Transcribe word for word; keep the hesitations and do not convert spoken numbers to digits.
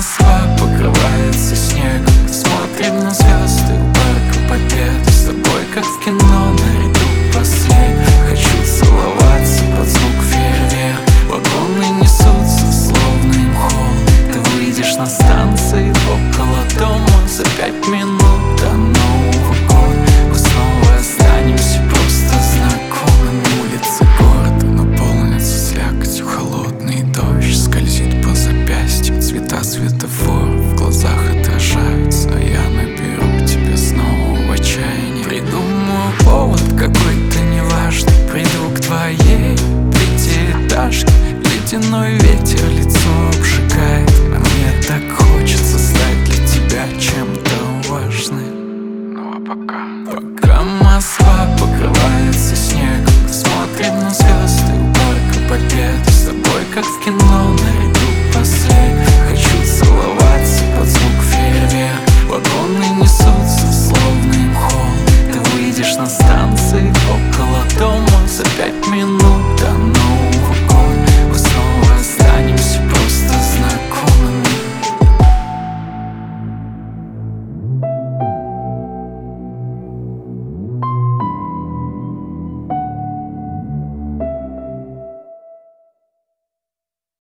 Москва покрывается снегом, смотрим на звезды у Парка Победы. С тобой как в кино, наряду последних. Хочу целоваться под звук фейерверк. Вагоны несутся, словно им холод. Ты выйдешь на станции около дома за пять минут до Нового года. Мы снова останемся просто знакомыми. Улицы города наполнятся слякотью, холодный дождь скользит по запястью. Цвета светофоров в глазах отражаются, а я наберу тебя снова в отчаянии. Придумаю повод какой-то неважный, приду к твоей пятиэтажке. Ледяной ветер лицо обжигает, а мне так хочется стать для тебя чем-то важным. Ну а пока, пока Москва